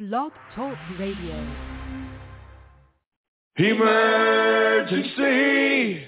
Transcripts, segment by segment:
Blog Talk Radio. Emergency!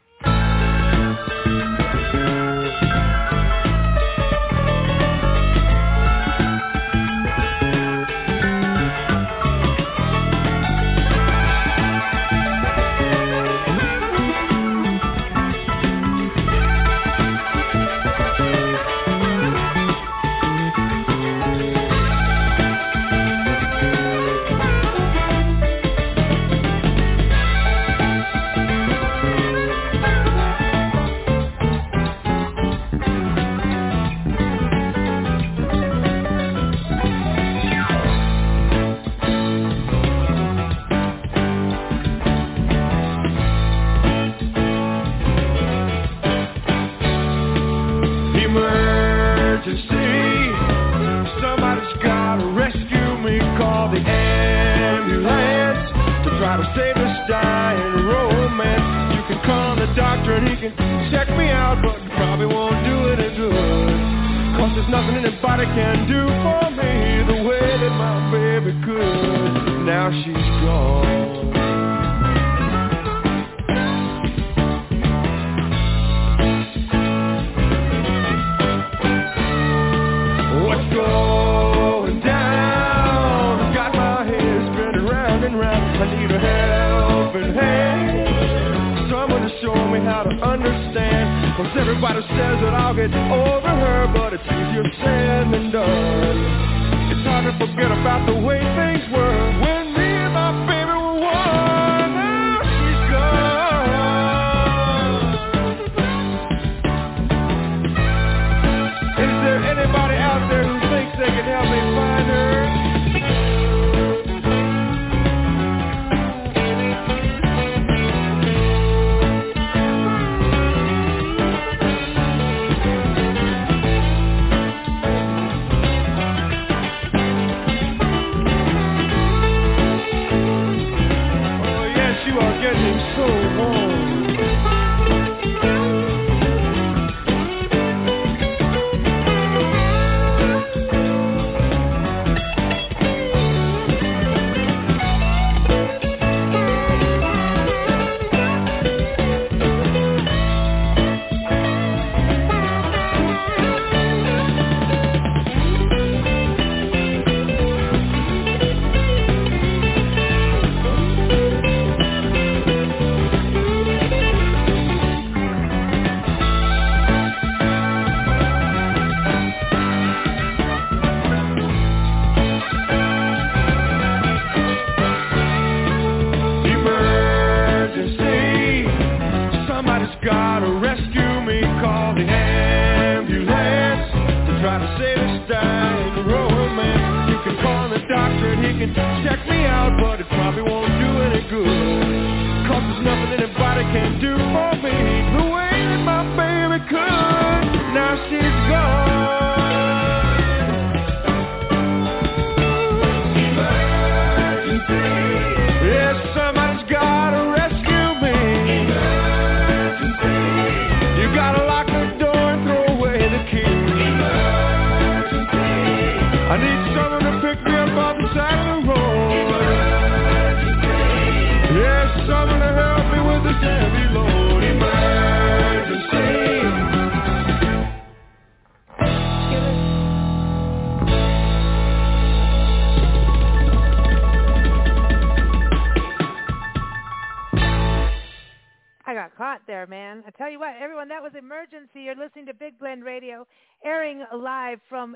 You're listening to Big Blend Radio, airing live from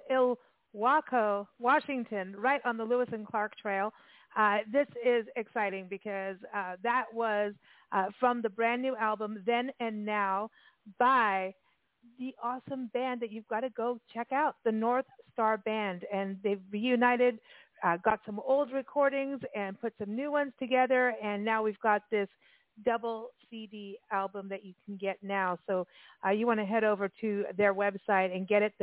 Ilwaco, Washington, right on the Lewis and Clark Trail. This is exciting because that was from the brand new album, Then and Now, by the awesome band that you've got to go check out, the North Star Band. And they've reunited, got some old recordings and put some new ones together. And now we've got this double CD album that you can get now. So you want to head over to their website and get it,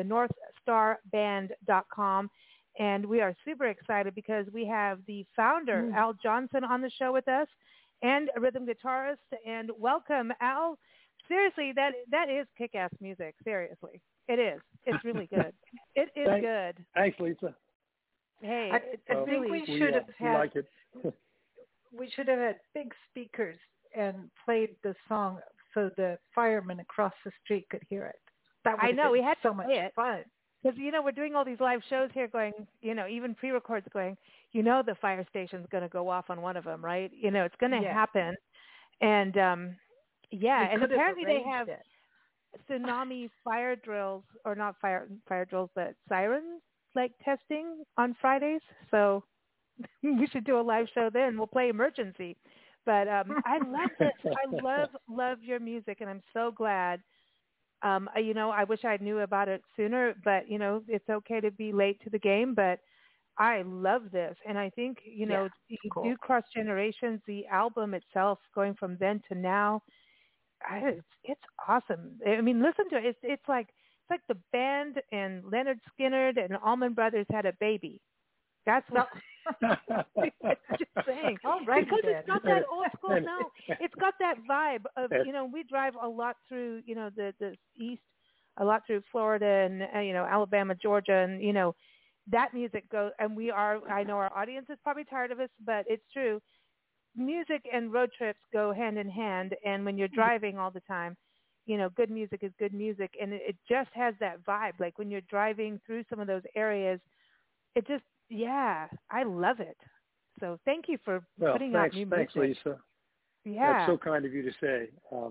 thenorthstarband.com. And we are super excited because we have the founder, Al Johnson, on the show with us, and a rhythm guitarist. And welcome, Al. Seriously, that is kick-ass music. Seriously. It is. It's really good. It is good. Thanks, Lisa. Hey, I think really. We should have had. Like it. We should have had big speakers and played the song so the firemen across the street could hear it. That would I know, have been we had so to much play it. fun. Because, we're doing all these live shows here going, even pre-records going, the fire station's going to go off on one of them, right? It's going to happen. And, and apparently they have tsunami fire drills, or not fire drills, but sirens, like, testing on Fridays. So we should do a live show then. We'll play Emergency. But I love this. I love your music, and I'm so glad. I wish I knew about it sooner, but, it's okay to be late to the game. But I love this. And I think, you do cross generations. The album itself, going from then to now, it's awesome. I mean, listen to it. It's like the band and Leonard Skinner and Allman Brothers had a baby. That's what just saying. Right, because it's got that old school. No, it's got that vibe of we drive a lot through the east, a lot through Florida and Alabama, Georgia, and that music goes. And I know our audience is probably tired of us, but it's true. Music and road trips go hand in hand, and when you're driving all the time, good music is good music, and it just has that vibe. Like when you're driving through some of those areas, it just. Yeah, I love it. So thank you for putting out new music. Thanks, Lisa. Yeah, that's so kind of you to say.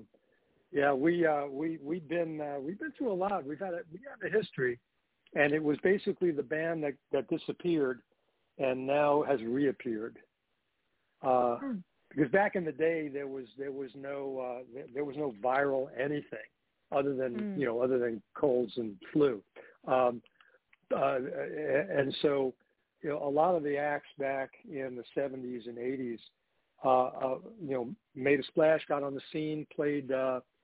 We've been through a lot. We have a history, and it was basically the band that disappeared, and now has reappeared. Because back in the day there was no viral anything other than colds and flu, and so. A lot of the acts back in the 70s and 80s, made a splash, got on the scene, played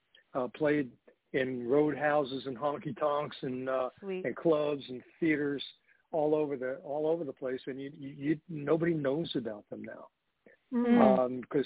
in roadhouses and honky tonks and clubs and theaters all over the place, and you nobody knows about them now because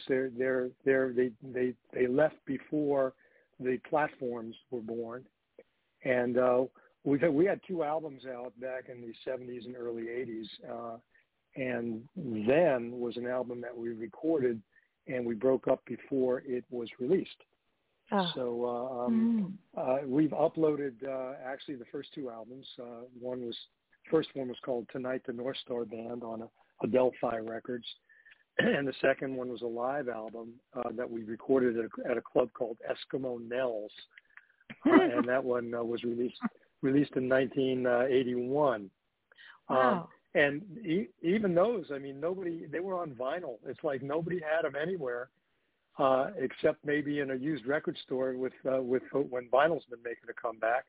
they left before the platforms were born, and. We had 2 albums out back in the 70s and early 80s, and Then was an album that we recorded, and we broke up before it was released. Oh. So we've uploaded actually the first 2 albums. First one was called Tonight the North Star Band on Adelphi Records, and the second one was a live album that we recorded at a club called Eskimo Nels, and that one was released in 1981. Wow. And even those, I mean, they were on vinyl. It's like nobody had them anywhere except maybe in a used record store with when vinyl's been making a comeback.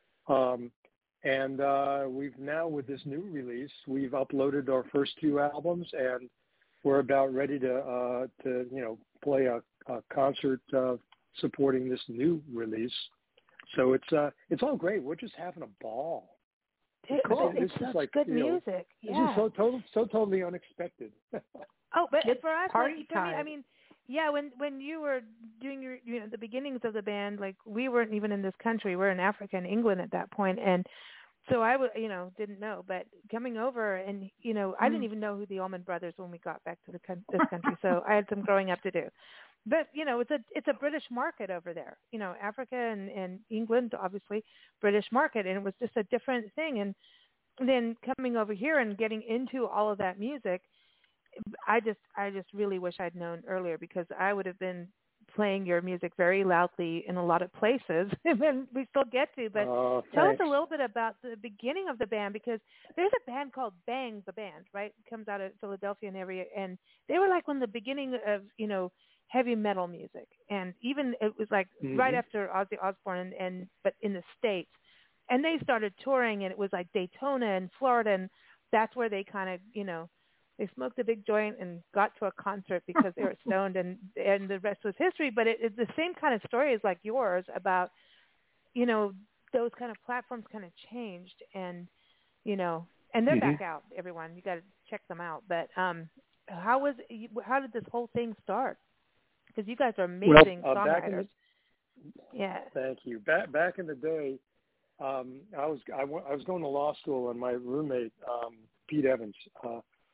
We've now, with this new release, we've uploaded our first 2 albums, and we're about ready to play a concert supporting this new release. So it's all great. We're just having a ball. It's such like, good music. Yeah. This is so totally unexpected. But for us, party time. Me, I mean, yeah, when you were doing your the beginnings of the band, like we weren't even in this country. We're in Africa and England at that point, and so I didn't know. But coming over, and I didn't even know who the Allman Brothers when we got back to this country. So I had some growing up to do. But, it's a British market over there, Africa and England, obviously, British market. And it was just a different thing. And then coming over here and getting into all of that music, I just really wish I'd known earlier, because I would have been playing your music very loudly in a lot of places, and we still get to. But tell us a little bit about the beginning of the band, because there's a band called Bang the Band, right? It comes out of Philadelphia and area, and they were like on the beginning of, heavy metal music, and even it was like right after Ozzy Osbourne, but in the States, and they started touring, and it was like Daytona and Florida, and that's where they kind of they smoked a big joint and got to a concert because they were stoned, and the rest was history. But it's the same kind of story as like yours about those kind of platforms kind of changed, and and they're back out. Everyone, you got to check them out. But how did this whole thing start? Because you guys are amazing songwriters. Thank you. Back in the day, I was going to law school, and my roommate Pete Evans,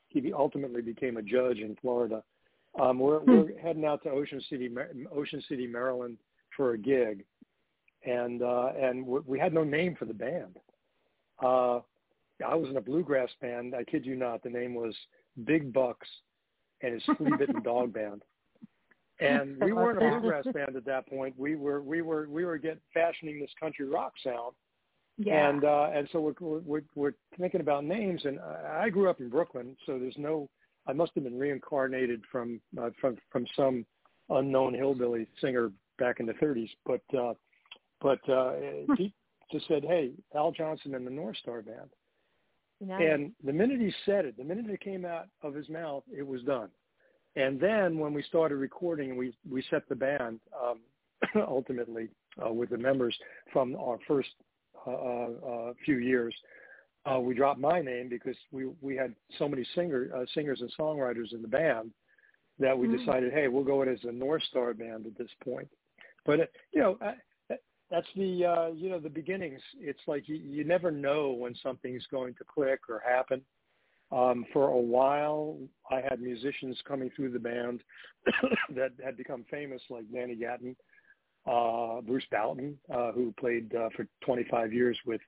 he ultimately became a judge in Florida. We're heading out to Ocean City, Maryland, for a gig, and we had no name for the band. I was in a bluegrass band. I kid you not. The name was Big Bucks and his Flea Bitten Dog Band. And we weren't a bluegrass band at that point. We were fashioning this country rock sound. Yeah. And so we're thinking about names. And I grew up in Brooklyn, so I must have been reincarnated from some unknown hillbilly singer back in the 30s. But he just said, "Hey, Al Johnson and the North Star Band." Nice. And the minute he said it, the minute it came out of his mouth, it was done. And then when we started recording, we set the band ultimately with the members from our first few years. We dropped my name because we had so many singers and songwriters in the band that we decided, hey, we'll go in as a North Star Band at this point. But that's the beginnings. It's like you never know when something's going to click or happen. For a while, I had musicians coming through the band that had become famous, like Danny Gatton, Bruce Boughton, who played for 25 years with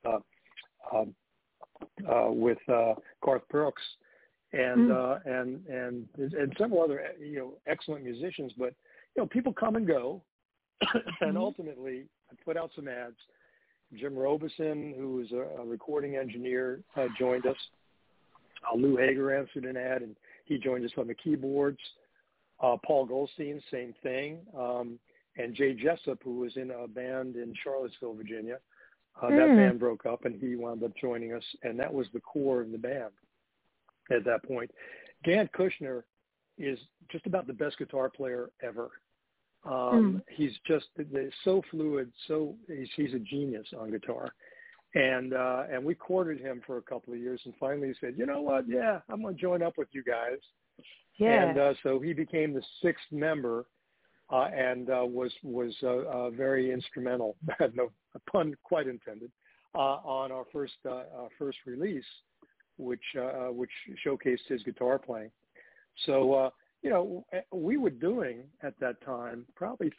Garth Brooks, and several other excellent musicians. But people come and go, and ultimately I put out some ads. Jim Robison, who was a recording engineer, joined us. Lou Hager answered an ad, and he joined us on the keyboards. Paul Goldstein, same thing. And Jay Jessup, who was in a band in Charlottesville, Virginia. That band broke up, and he wound up joining us, and that was the core of the band at that point. Gant Kushner is just about the best guitar player ever. He's just so fluid, he's a genius on guitar. And we courted him for a couple of years, and finally he said, "You know what? Yeah, I'm going to join up with you guys." Yeah. And so he became the sixth member, and was very instrumental. No pun quite intended, on our first release, which showcased his guitar playing. So we were doing at that time probably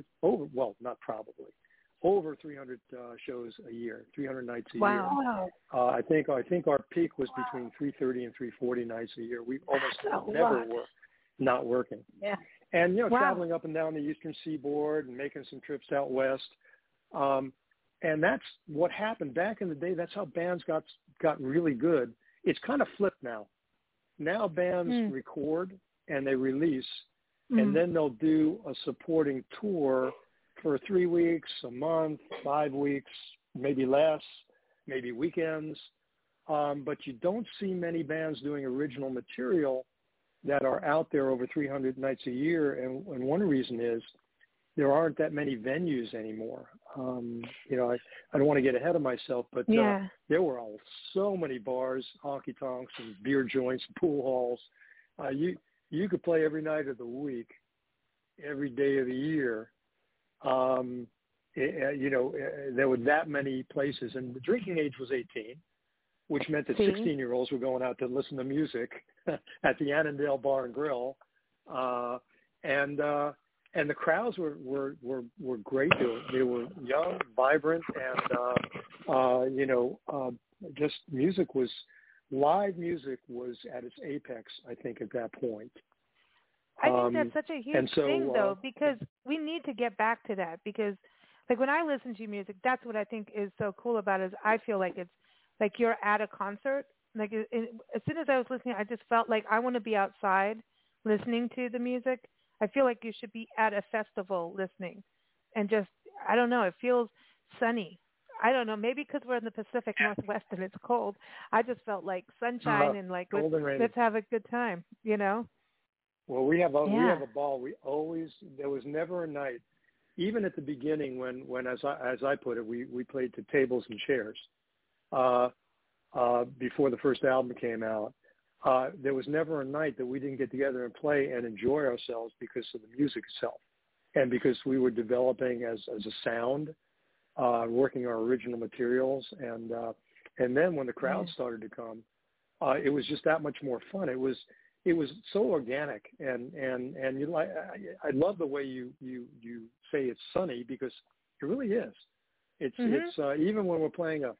over 300 shows a year, 300 nights a year. I think our peak was between 330 and 340 nights a year. We almost never were not working. Yeah. And traveling up and down the Eastern Seaboard and making some trips out west. And that's what happened back in the day. That's how bands got really good. It's kind of flipped now. Now bands record and they release, and then they'll do a supporting tour for 3 weeks, a month, 5 weeks, maybe less, maybe weekends. But you don't see many bands doing original material that are out there over 300 nights a year. And one reason is there aren't that many venues anymore. I don't want to get ahead of myself, but there were so many bars, honky tonks, and beer joints, and pool halls. You could play every night of the week, every day of the year. There were that many places, and the drinking age was 18, which meant that 16-year-olds were going out to listen to music at the Annandale Bar and Grill, and the crowds were great. They were young, vibrant, and just live music was at its apex, I think, at that point. I think that's such a huge thing, though, because we need to get back to that. Because, like, when I listen to music, that's what I think is so cool about it. Is I feel like it's like you're at a concert. Like, as soon as I was listening, I just felt like I want to be outside listening to the music. I feel like you should be at a festival listening, and just, I don't know, it feels sunny. I don't know, maybe because we're in the Pacific Northwest and it's cold. I just felt like sunshine and like let's have a good time, Well, we have a ball. There was never a night, even at the beginning when as I put it, we played to tables and chairs before the first album came out. There was never a night that we didn't get together and play and enjoy ourselves because of the music itself, and because we were developing as a sound, working our original materials, and then when the crowd started to come, it was just that much more fun. It was so organic, and you like. I love the way you say it's sunny, because it really is. It's even when we're playing a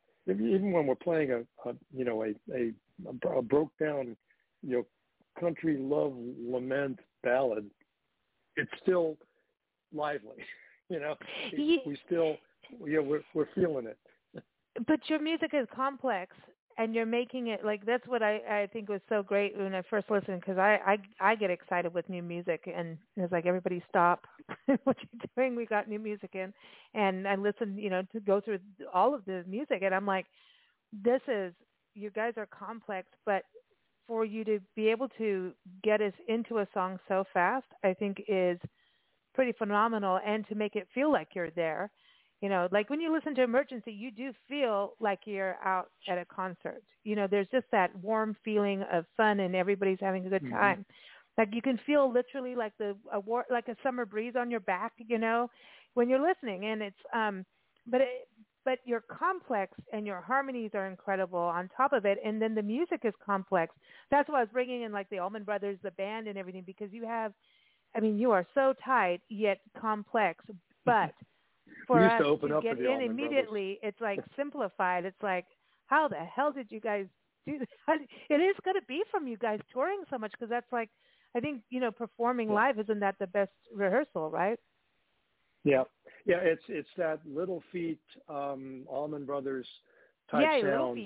broke down country love lament ballad, it's still lively. We still we're feeling it. But your music is complex, and you're making it like, that's what I think was so great when I first listened, because I get excited with new music, and it's like, everybody stop what you're doing. We got new music in, and I listen, to go through all of the music, and I'm like, you guys are complex, but for you to be able to get us into a song so fast, I think is pretty phenomenal, and to make it feel like you're there. Like when you listen to Emergency, you do feel like you're out at a concert. There's just that warm feeling of fun, and everybody's having a good time. Like you can feel literally like like a summer breeze on your back, when you're listening. And it's but you're complex, and your harmonies are incredible on top of it, and then the music is complex. That's why I was bringing in like the Allman Brothers, the band, and everything, because you are so tight yet complex, but for us to get in immediately, it's like simplified. It's like, how the hell did you guys do that? It is going to be from you guys touring so much, because that's like, I think, performing live, isn't that the best rehearsal, right? Yeah. It's that Little Feat, Allman Brothers type sound.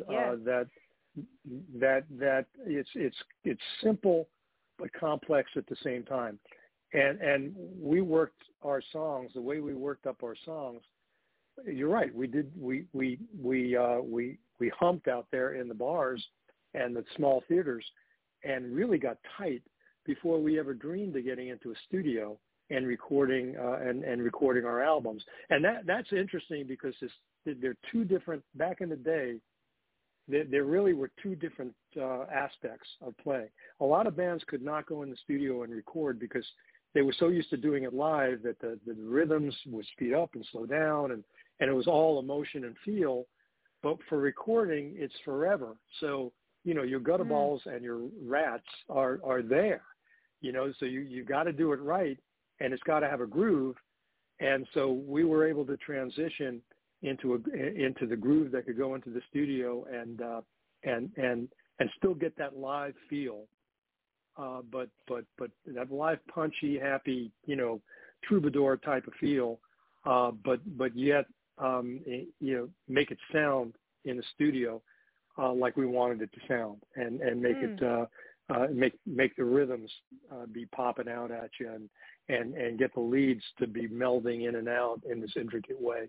That it's simple but complex at the same time. And we worked our songs the way we worked up our songs. You're right. We did. We humped out there in the bars and the small theaters, and really got tight before we ever dreamed of getting into a studio and recording and recording our albums. And that's interesting, because they're two different. Back in the day, there really were two different aspects of playing. A lot of bands could not go in the studio and record because they were so used to doing it live that the rhythms would speed up and slow down, and it was all emotion and feel. But for recording, it's forever. So, your gutterballs and your rats are there, so you got to do it right, and it's got to have a groove. And so we were able to transition into the groove that could go into the studio and still get that live feel. But that live, punchy, happy, troubadour type of feel, but yet, make it sound in the studio like we wanted it to sound, and make it make the rhythms be popping out at you, and get the leads to be melding in and out in this intricate way.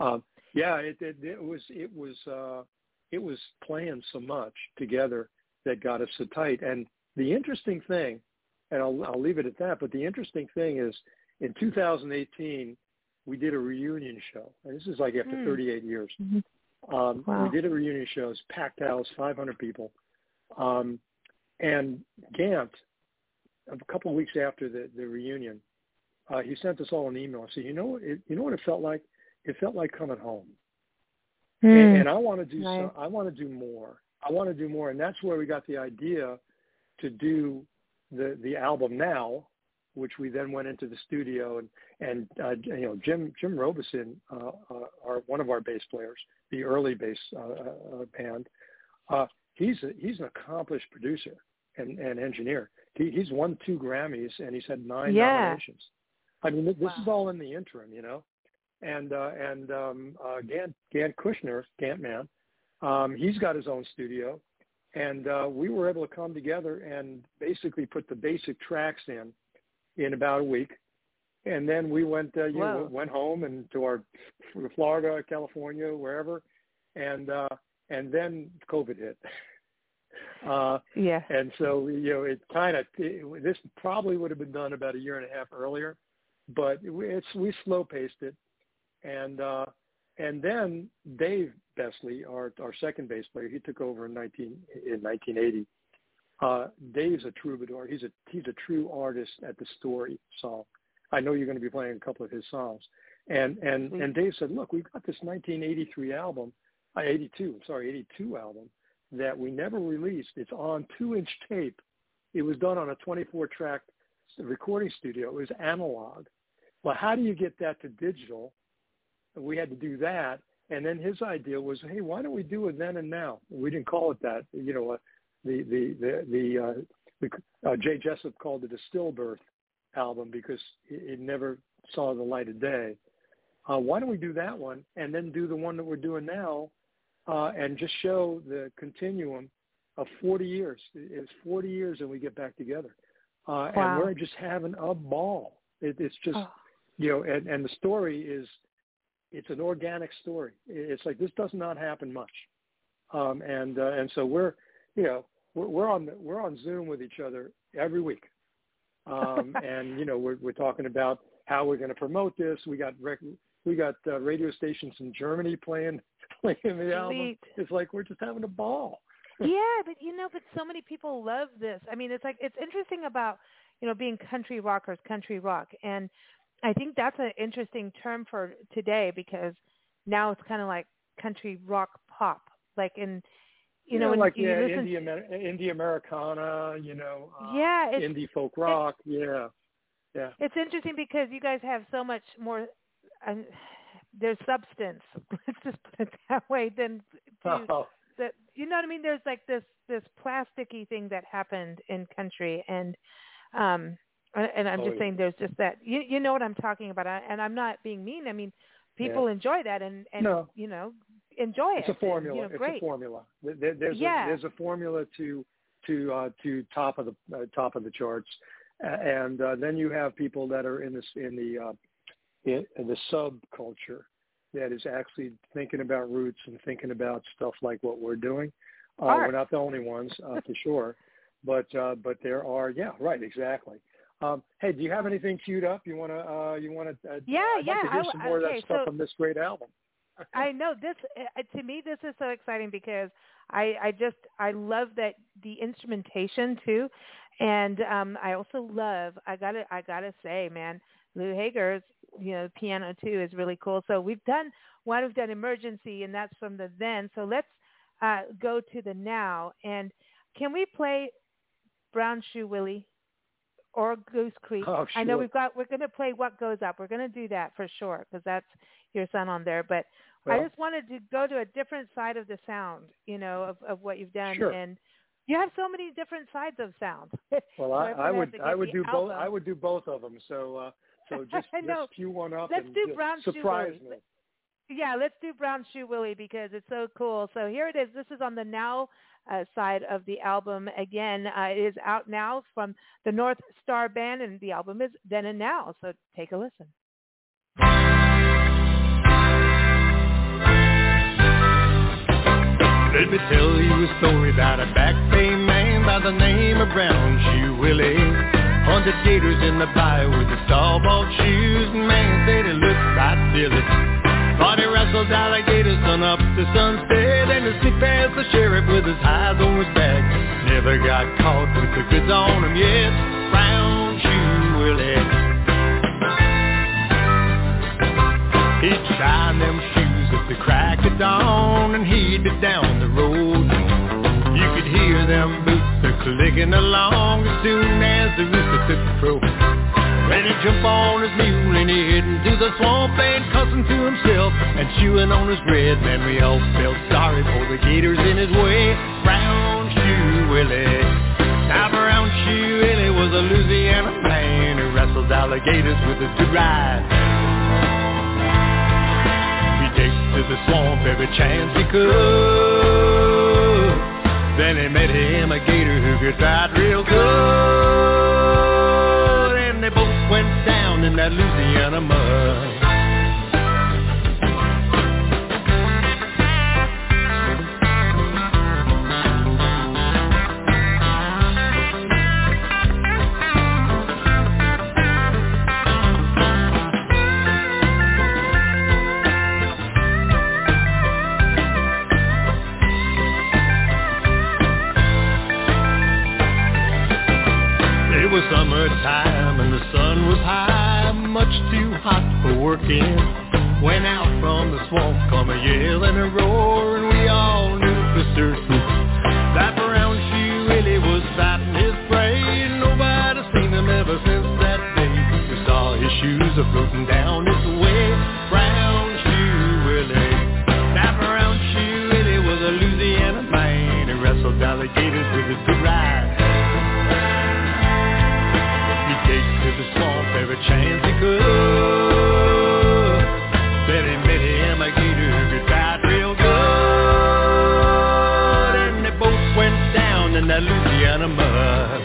It was playing so much together that got us so tight. And the interesting thing, and I'll leave it at that, but the interesting thing is, in 2018, we did a reunion show. And this is like after 38 years. Wow. We did a reunion show. It was packed house, 500 people. And Gant, a couple of weeks after the reunion, he sent us all an email. He said, you know what it felt like? It felt like coming home. And I want to do I want to do more. I want to do more. And that's where we got the idea to do the album Now, which we then went into the studio, and Jim Robeson, one of our bass players, the early bass band, he's an accomplished producer and engineer. He's won 2 Grammys, and he's had 9 nominations. I mean, this is all in the interim, And Gant Kushner, Gant Man, he's got his own studio. And we were able to come together and basically put the basic tracks in about a week. And then we went home and to our Florida, California, wherever. And then COVID hit. And so, this probably would have been done about a year and a half earlier, but we slow paced it. And then Dave Besley, our second bass player, he took over in 1980. Dave's a troubadour. He's a true artist at the story song. I know you're going to be playing a couple of his songs. And Dave said, look, we've got this 1983 album, 82 album that we never released. It's on 2-inch tape. It was done on a 24-track recording studio. It was analog. Well, how do you get that to digital? We had to do that. And then his idea was, hey, why don't we do it then and now? We didn't call it that. You know, Jay Jessup called it a stillbirth album because it never saw the light of day. Why don't we do that one and then do the one that we're doing now and just show the continuum of 40 years. It's 40 years and we get back together. Wow. And we're just having a ball. It's just, you know, and the story is, it's an organic story. It's like, this does not happen much. And so we're on Zoom with each other every week. And, you know, we're talking about how we're going to promote this. We got radio stations in Germany playing the album. It's like we're just having a ball. Yeah, but so many people love this. I mean, it's like, it's interesting about, you know, being country rockers, country rock. And I think that's an interesting term for today because now it's kind of like country rock pop. Like in, you know, when like, you listen indie Americana, you know, indie folk rock. Yeah. It's interesting because you guys have so much more, there's substance, let's just put it that way, than that, you know what I mean? There's like this plasticky thing that happened in country, and I'm just saying there's just that, you know what I'm talking about, and I'm not being mean. I mean, people enjoy that and you know, enjoy it. It's a formula. And, you know, great. It's a formula. There's a formula to top of the charts, and then you have people that are in the subculture that is actually thinking about roots and thinking about stuff like what we're doing. We're not the only ones, for sure, but there are. Yeah, right, exactly. Hey, do you have anything queued up? You want to? I'd like to hear some more of that stuff from this great album. I know this. To me, this is so exciting because I love that the instrumentation too, and I also love. I gotta say, man, Lou Hager's, you know, piano too is really cool. So we've done Emergency, and that's from the then. So let's go to the now. And can we play Brown Shoe Willie or Goose Creek? Oh, sure. I know we're going to play What Goes Up. We're going to do that for sure because that's your son on there. But I just wanted to go to a different side of the sound, you know, of what you've done. Sure. And you have so many different sides of sound. Well, I would do both. I would do both of them. So just cue one up. Let's do Brown Shoe surprise Willie. me. Yeah, let's do Brown Shoe Willie because it's so cool. So here it is. This is on the now side of the album. Again, it is out now from the North Star Band, and the album is Then and Now. So take a listen. Let me tell you a story about a back bay man by the name of Brown Shoe Willie. Hunted gators in the bayou with the star-bought shoes, and man said it looked right silly. Thought he wrestled alligators sun up to sunset, and as sniff as the sheriff with his eyes on his back. Never got caught with the goods on him yet, Brown Shoe Willie. He'd shine them shoes at the crack of dawn, and he'd be down the road. You could hear them boots a-clicking along as soon as the rooster took the crow. Then he'd jump on his mule and he'd head into the swamp and cussing to himself and chewing on his bread. Man, we all felt sorry for the gators in his way, Brown Shoe Willie. Now Brown Shoe Willie was a Louisiana man who wrestled alligators with a two-ride. He takes to the swamp every chance he could. Then he met him a gator who could ride real good, and they both went down in that Louisiana mud. Summertime and the sun was high, much too hot for working. Went out from the swamp, come a yell and a roar, and we all knew for certain Wraparound Shoe Willie was fighting his prey, and nobody seen him ever since that day. We saw his shoes a floating down this way. Brown Shoe Willie. Wraparound Shoe Willie was a Louisiana man. He wrestled alligators with his good ride. He'd take to the swamp every chance he could. Then he met him a gator who could fight real good, and they both went down in that Louisiana mud.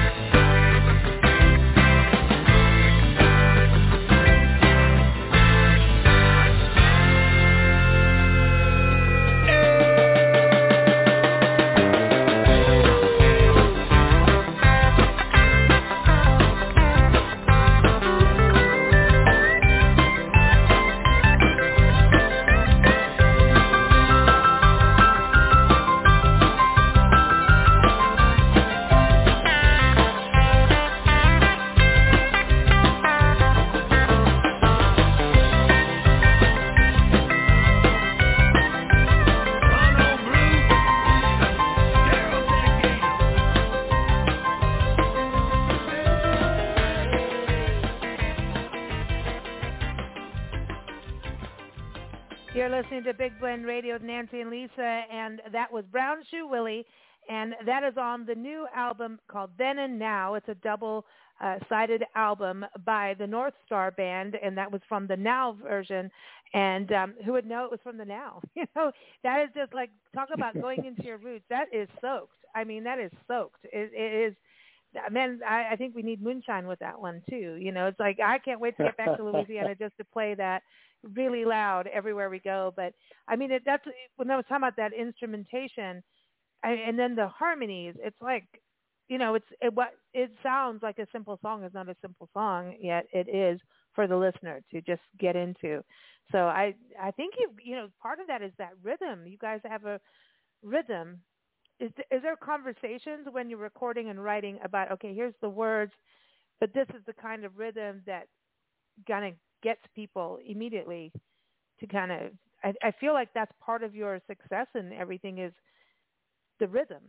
Listening to Big Blend Radio with Nancy and Lisa, and that was Brown Shoe Willie, and that is on the new album called Then and Now. It's a double-sided album by the North Star Band, and that was from the Now version, and who would know it was from the Now? You know, that is just like, talk about going into your roots. That is soaked. I mean, that is soaked. It is, man, I think we need moonshine with that one, too. You know, it's like, I can't wait to get back to Louisiana just to play that really loud everywhere we go. But I mean, that's when I was talking about that instrumentation, and then the harmonies. It's like, you know, it sounds like a simple song is not a simple song, yet it is for the listener to just get into. So I think you know, part of that is that rhythm. You guys have a rhythm. Is there conversations when you're recording and writing about, okay, here's the words, but this is the kind of rhythm that kind of gets people immediately to kind of, I feel like that's part of your success and everything is the rhythm.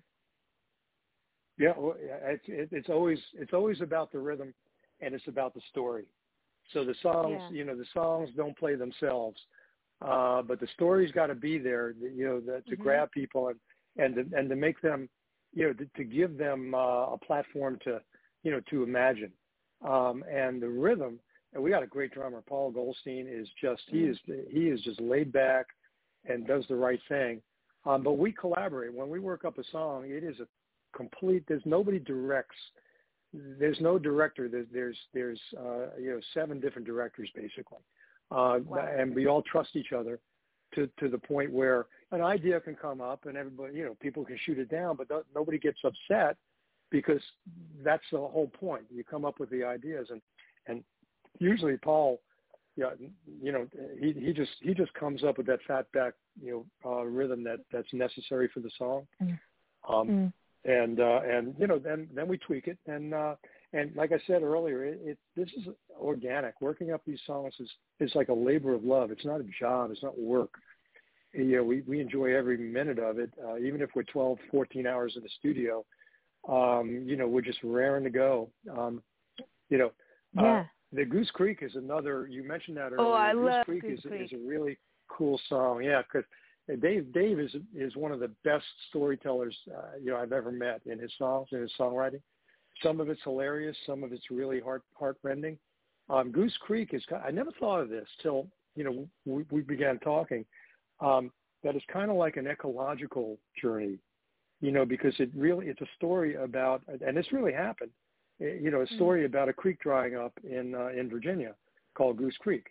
Yeah, well, it's always about the rhythm, and it's about the story. So the songs, you know, the songs don't play themselves, but the story's got to be there, you know, to grab people and to make them, you know, to give them a platform to, you know, to imagine, and the rhythm. And we got a great drummer. Paul Goldstein is just he is just laid back and does the right thing. But we collaborate when we work up a song. It is a complete. There's nobody directs. There's no director. There's you know, 7 different directors basically, wow. And we all trust each other to the point where an idea can come up and everybody, you know, people can shoot it down, but nobody gets upset because that's the whole point. You come up with the ideas and usually Paul, you know, he just comes up with that fat back, you know, rhythm that's necessary for the song, and you know, then we tweak it, and like I said earlier, this is organic. Working up these songs is like a labor of love. It's not a job. It's not work. You know, we enjoy every minute of it, even if we're 12, 14 hours in the studio. You know, we're just raring to go. You know. Yeah. The Goose Creek is another. You mentioned that earlier. Oh, I love Goose Creek Creek is a really cool song. Yeah, because Dave is one of the best storytellers you know, I've ever met in his songs and his songwriting. Some of it's hilarious. Some of it's really heartrending. Goose Creek is. I never thought of this till, you know, we began talking. That it's kind of like an ecological journey, you know, because it's a story about, and this really happened. You know, a story about a creek drying up in Virginia called Goose Creek,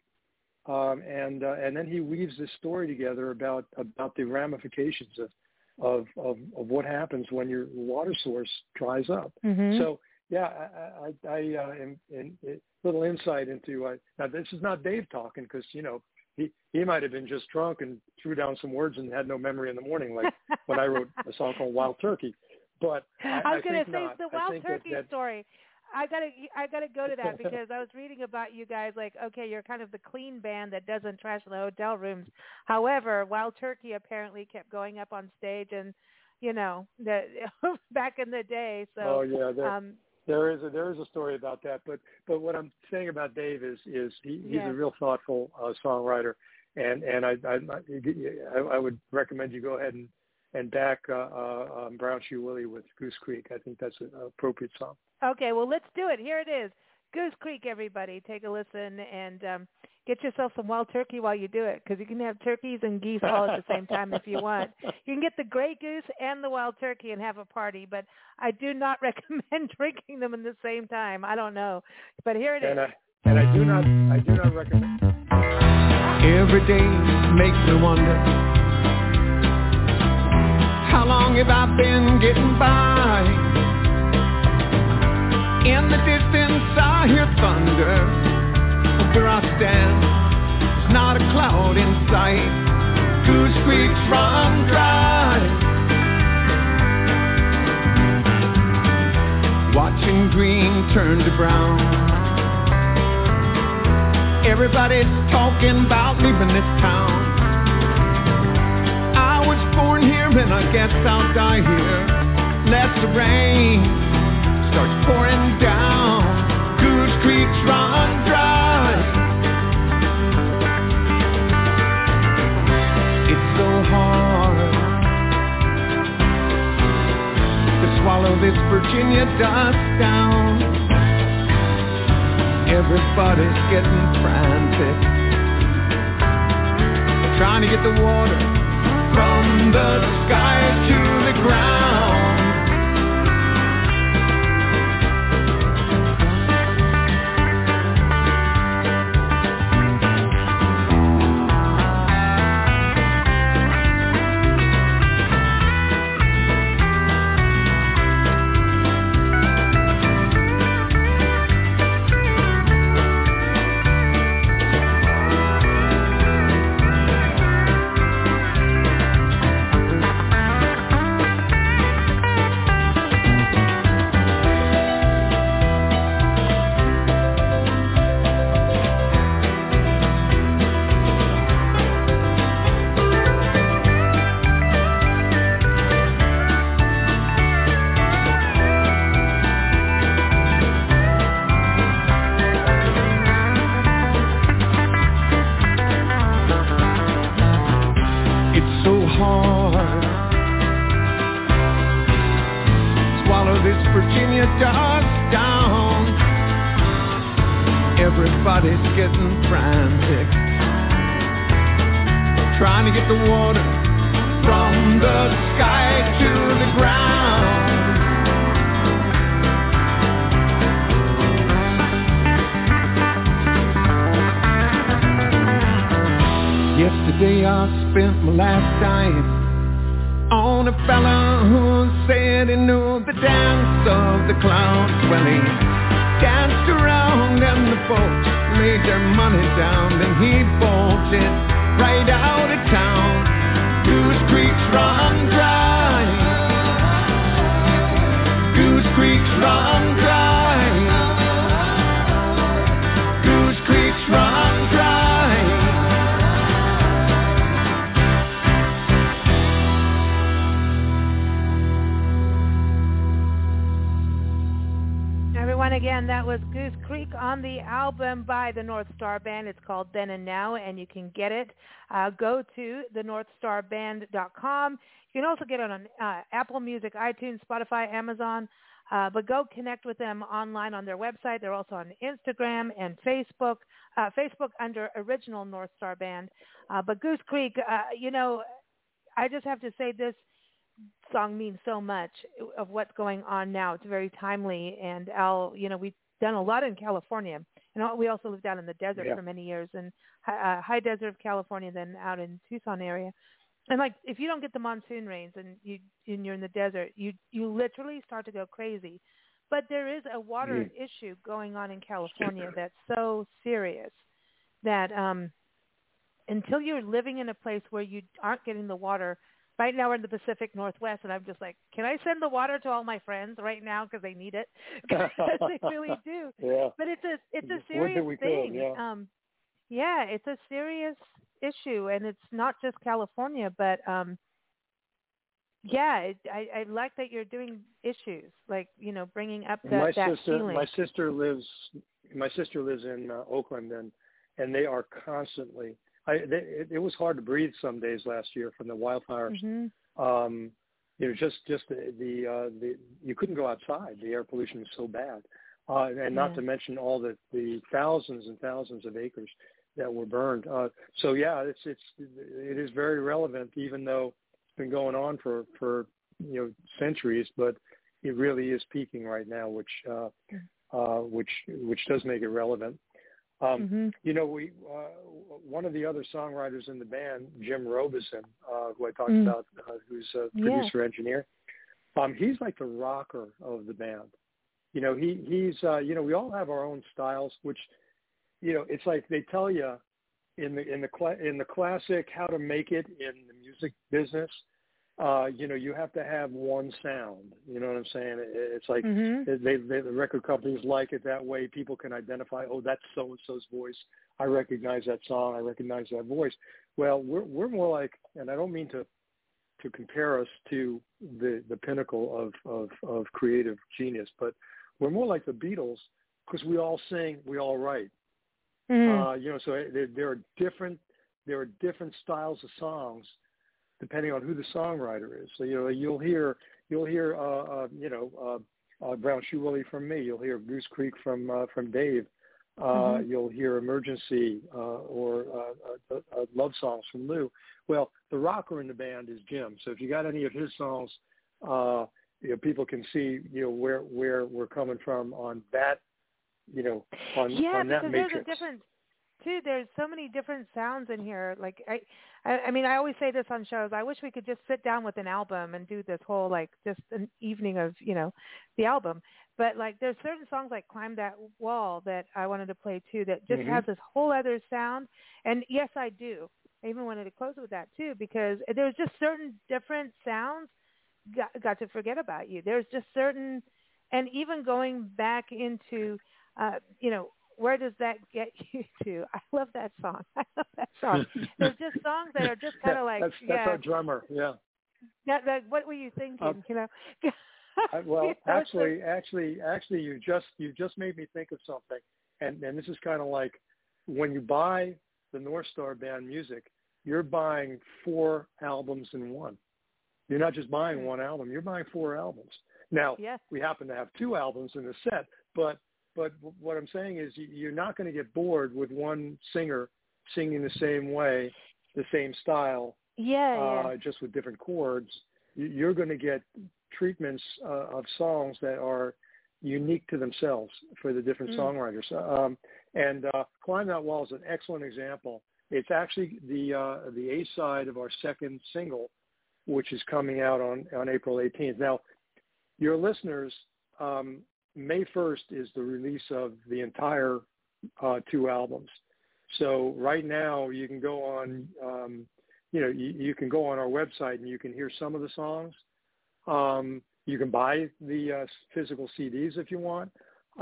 and then he weaves this story together about the ramifications of what happens when your water source dries up. So yeah, I am little insight into now. This is not Dave talking because, you know, he might have been just drunk and threw down some words and had no memory in the morning, like when I wrote a song called Wild Turkey. But I was going to say the Wild Turkey that story. I gotta go to that because I was reading about you guys. Like, okay, you're kind of the clean band that doesn't trash the hotel rooms. However, Wild Turkey apparently kept going up on stage and that back in the day. So, there is a story about that. But what I'm saying about Dave is he's a real thoughtful songwriter, and I would recommend you go ahead and back Brown Shoe Willie with Goose Creek. I think that's an appropriate song. Okay, well, let's do it. Here it is. Goose Creek, everybody. Take a listen and get yourself some wild turkey while you do it, because you can have turkeys and geese all at the same time if you want. You can get the gray goose and the wild turkey and have a party, but I do not recommend drinking them in the same time. I don't know. But here it is. And I do not recommend. Every day makes me wonder, how long have I been getting by? In the distance I hear thunder. Where I stand, there's not a cloud in sight. Goose Creek's run dry. Watching green turn to brown. Everybody's talking about leaving this town. I was born here and I guess I'll die here. Let the rain starts pouring down. Goose Creek's run dry. It's so hard to swallow this Virginia dust down. Everybody's getting frantic, trying to get the water from the sky to the ground. Everybody's getting frantic, trying to get the water from the sky to the ground. Yesterday I spent my last dime on a fella who said he knew the dance of the clouds. Well, he danced around and the folks laid their money down, then he bolted right out of town. Goose Creek's run dry. Goose Creek's run dry. Goose Creek's run dry. Again, that was Goose Creek on the album by the North Star Band. It's called Then and Now, and you can get it. Go to thenorthstarband.com. You can also get it on Apple Music, iTunes, Spotify, Amazon. But go connect with them online on their website. They're also on Instagram and Facebook. Facebook under Original North Star Band. But Goose Creek, I just have to say this song means so much of what's going on now. It's very timely, and Al, we've done a lot in California, and we also lived out in the desert for many years, and high desert of California, then out in Tucson area. And like, if you don't get the monsoon rains and you're in the desert, you literally start to go crazy. But there is a water issue going on in California that's so serious that until you're living in a place where you aren't getting the water. Right now we're in the Pacific Northwest, and I'm just like, can I send the water to all my friends right now because they need it? Because they really do. Yeah. But it's a serious thing. It's a serious issue, and it's not just California, but Yeah, I like that you're doing issues, like, you know, bringing up My that sister, feeling. my sister lives in Oakland, and they are constantly. It was hard to breathe some days last year from the wildfires. Mm-hmm. Just the you couldn't go outside. The air pollution was so bad, and not to mention all the thousands and thousands of acres that were burned. So yeah, it is very relevant, even though it's been going on for centuries, but it really is peaking right now, which does make it relevant. One of the other songwriters in the band, Jim Robeson, who I talked about, who's a producer engineer, he's like the rocker of the band. He's we all have our own styles, which, it's like they tell you in the classic How to Make It in the music business. You have to have one sound. You know what I'm saying? It's like the record companies like it that way. People can identify, oh, that's so-and-so's voice. I recognize that song. I recognize that voice. Well, we're more like, and I don't mean to compare us to the pinnacle of creative genius, but we're more like the Beatles because we all sing, we all write. So there are different styles of songs depending on who the songwriter is. So you'll hear Brown Shoe Willie from me. You'll hear Goose Creek from Dave. You'll hear Emergency or love songs from Lou. Well, the rocker in the band is Jim. So if you got any of his songs, people can see where we're coming from on that. On that because matrix. There's a difference too. There's so many different sounds in here. Like I mean, I always say this on shows. I wish we could just sit down with an album and do this whole just an evening of the album. But there's certain songs like "Climb That Wall" that I wanted to play too. That just has this whole other sound. And yes, I do. I even wanted to close with that too because there's just certain different sounds. Got to forget about you. There's just certain, and even going back into, where does that get you to? I love that song. There's just songs that are just kind of like, that's our drummer. Yeah. What were you thinking? Well, actually, you just made me think of something, and this is kind of like when you buy the North Star Band music, you're buying 4 albums in one. You're not just buying one album; you're buying 4 albums. Now, we happen to have 2 albums in the set, but what I'm saying is you're not going to get bored with one singer singing the same way, the same style, just with different chords. You're going to get treatments of songs that are unique to themselves for the different songwriters. Climb That Wall is an excellent example. It's actually the A side of our second single, which is coming out on April 18th. Now, your listeners, May 1st is the release of the entire 2 albums. So right now you can go on, you can go on our website and you can hear some of the songs. You can buy the physical CDs if you want.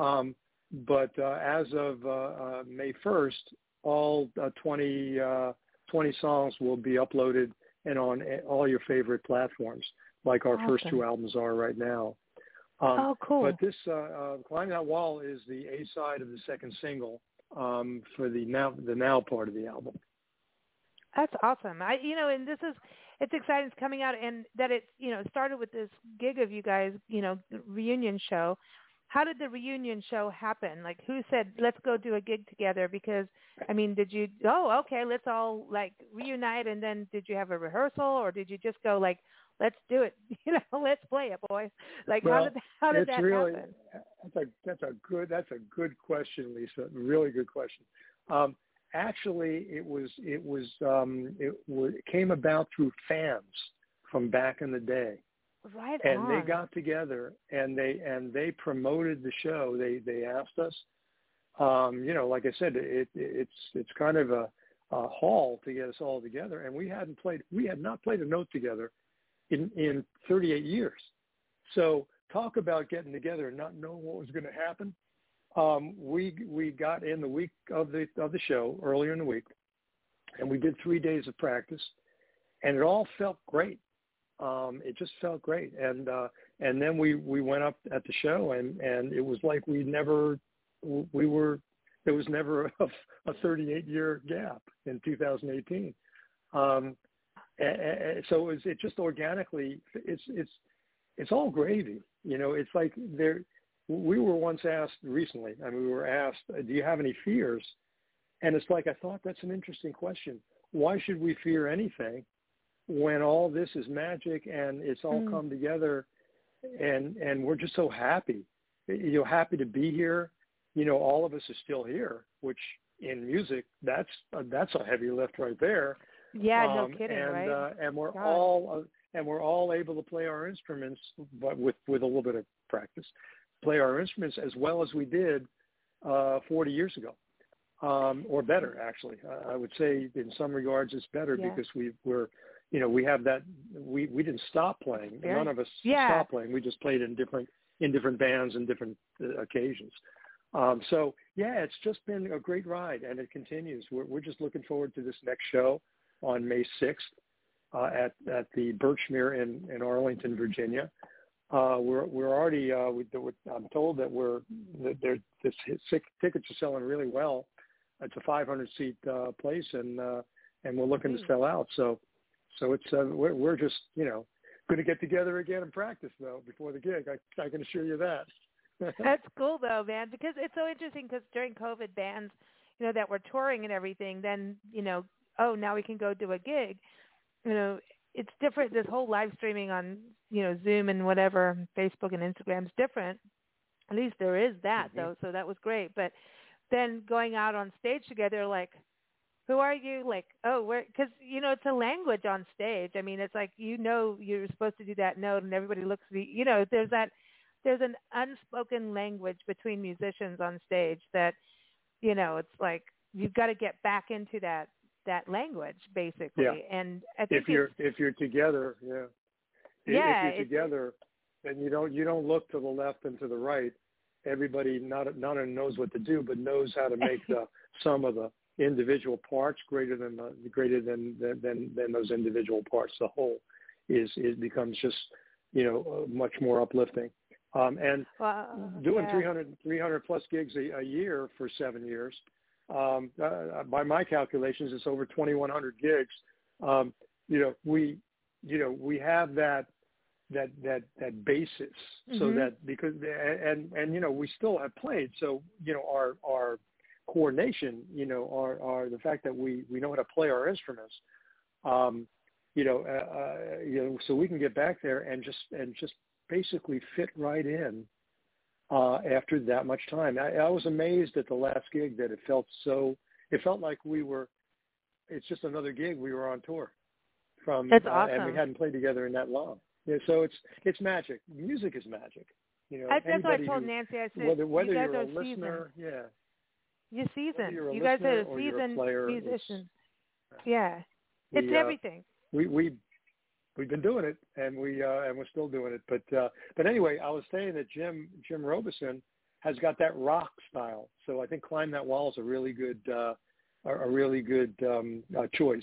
But as of May 1st, all 20 songs will be uploaded and on all your favorite platforms, like our first 2 albums are right now. Cool. But this Climb That Wall is the A side of the second single for the now part of the album. That's awesome. And it's exciting. It's coming out, and that it started with this gig of you guys, reunion show. How did the reunion show happen? Like, who said, let's go do a gig together? Because, I mean, did you, let's all, reunite, and then did you have a rehearsal, or did you just go, let's do it, let's play it, boys? How did that happen? That's a good question, Lisa. Really good question. Actually, it came about through fans from back in the day. Right. And they got together and they promoted the show. They asked us, like I said, it's kind of a haul to get us all together. And we had not played a note together in 38 years. So talk about getting together and not knowing what was going to happen. We got in the week of the show, earlier in the week, and we did 3 days of practice, and it all felt great. It just felt great. And then we went up at the show, and it was like there was never a 38-year gap in 2018. So it just organically, it's all gravy. It's like we were once asked recently, we were asked, do you have any fears? And it's like, I thought that's an interesting question. Why should we fear anything when all this is magic and it's all come together, and we're just so happy, happy to be here. All of us are still here, which in music, that's a heavy lift right there. Yeah, no kidding, right? And we're all able to play our instruments, but with a little bit of practice, play our instruments as well as we did 40 years ago, or better, actually. I would say in some regards it's better because we have that. We didn't stop playing. Yeah. None of us stopped playing. We just played in different bands and different occasions. So it's just been a great ride, and it continues. We're just looking forward to this next show on May 6th at the Birchmere in Arlington, Virginia. We're already. I'm told that the tickets are selling really well. It's a 500-seat place, and we're looking to sell out. So it's we're just going to get together again and practice though before the gig. I can assure you that. That's cool though, man, because it's so interesting. Because during COVID, bands that were touring and everything, then now we can go do a gig. It's different. This whole live streaming on Zoom and whatever, Facebook and Instagram is different. At least there is that though, so that was great. But then going out on stage together, like, who are you? Like, because it's a language on stage. I mean, it's like you're supposed to do that note, and everybody looks at you. There's an unspoken language between musicians on stage that it's like you've got to get back into that language basically. Yeah. And I think if you're together, if you're together, then you don't look to the left and to the right. Everybody not only knows what to do, but knows how to make the sum of the individual parts greater than those individual parts. The whole becomes just much more uplifting. And doing 300 plus gigs a year for 7 years. By my calculations, it's over 2,100 gigs. We have that basis, so that because we still have played. So our coordination, our the fact that we know how to play our instruments, so we can get back there and just basically fit right in after that much time. I was amazed at the last gig that it felt like it's just another gig. We were on tour That's awesome. And we hadn't played together in that long. Yeah, so it's magic. Music is magic. That's what I told Nancy. I said, whether you guys you're are a listener, you're seasoned. You guys are a seasoned musicians. It's everything. We've been doing it, and we're still doing it. But anyway, I was saying that Jim Robison has got that rock style. So I think "Climb That Wall" is a really good choice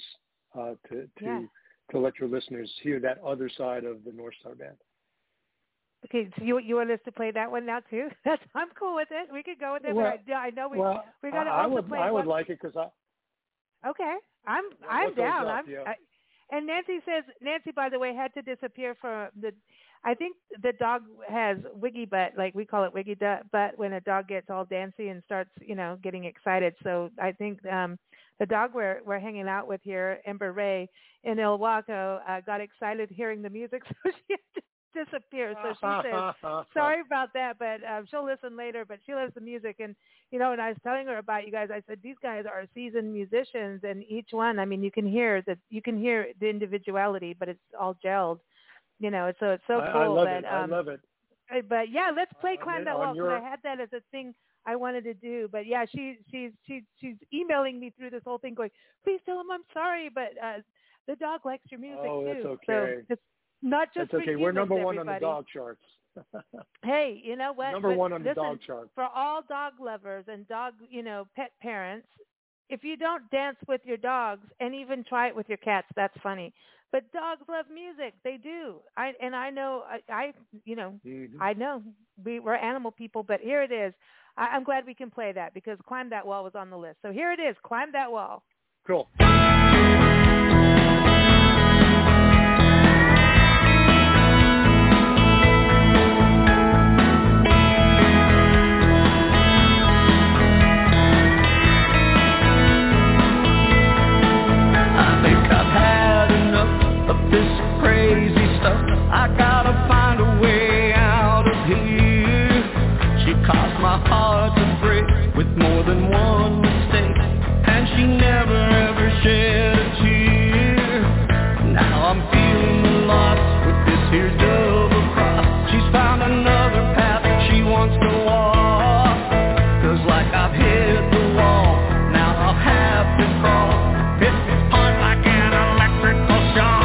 to let your listeners hear that other side of the North Star Band. Okay, so you want us to play that one now too? I'm cool with it. We could go with it. Well, but I know we got to also play. I would like it because Okay, I'm down. And Nancy, by the way, had to disappear for I think the dog has wiggy butt, like we call it wiggy butt, when a dog gets all dancy and starts, getting excited. So I think the dog we're hanging out with here, Ember Ray in Ilwaco, got excited hearing the music, so she had to disappear. So she says, sorry about that, but she'll listen later. But she loves the music, and and I was telling her about you guys. I said these guys are seasoned musicians, and each one, I mean, you can hear the individuality, but it's all gelled. So it's so cool. I love it. But yeah, let's play "Climb That Wall" because I had that as a thing I wanted to do. But yeah, she's emailing me through this whole thing, going, "Please tell him I'm sorry, but the dog likes your music too." That's okay. So it's not just that's okay. for We're humans, number one everybody. on the dog charts. Hey, you know what? Number one on the dog charts. For all dog lovers and dog, pet parents, if you don't dance with your dogs and even try it with your cats, that's funny. But dogs love music. They do. I know, I know we're animal people, but here it is. I'm glad we can play that because Climb That Wall was on the list. So here it is, Climb That Wall. Cool. I gotta find a way out of here. She caused my heart to break with more than one mistake, and she never ever shed a tear. Now I'm feeling the loss with this here double cross. She's found another path that she wants to walk, 'cause like I've hit the wall, now I'll have to crawl. Hit the point like an electrical shock.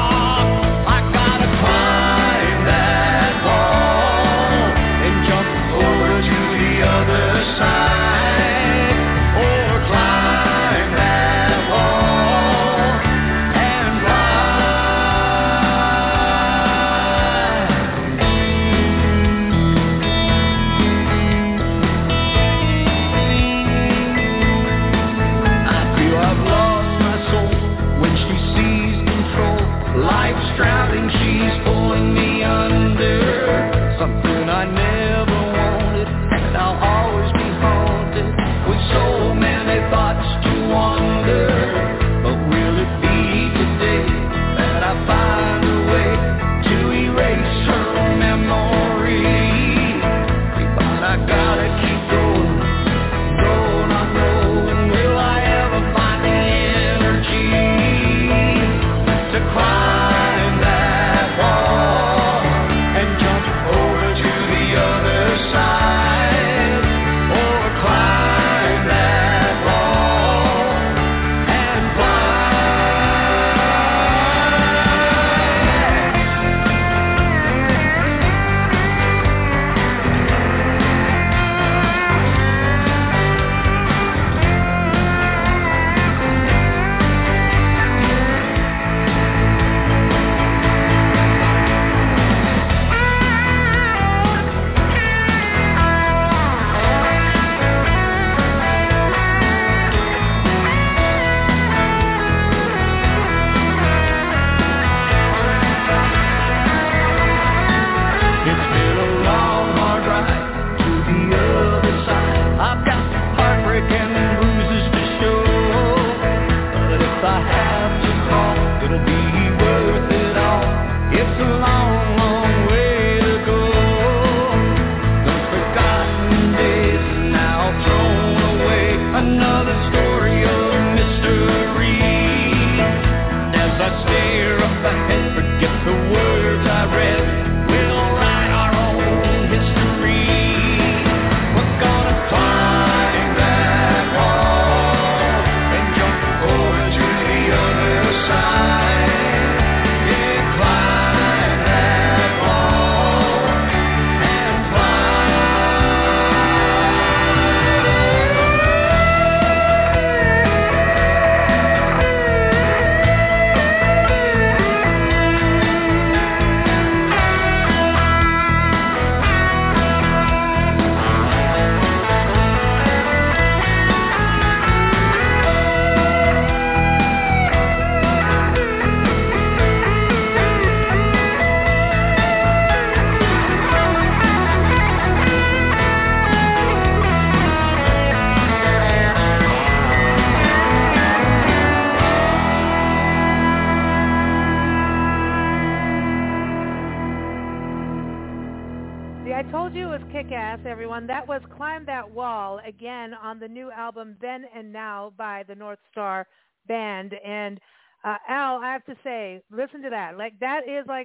Everyone, that was Climb That Wall, again on the new album Then and Now by the North Star Band. And Al, I have to say, listen to that. Like, that is like,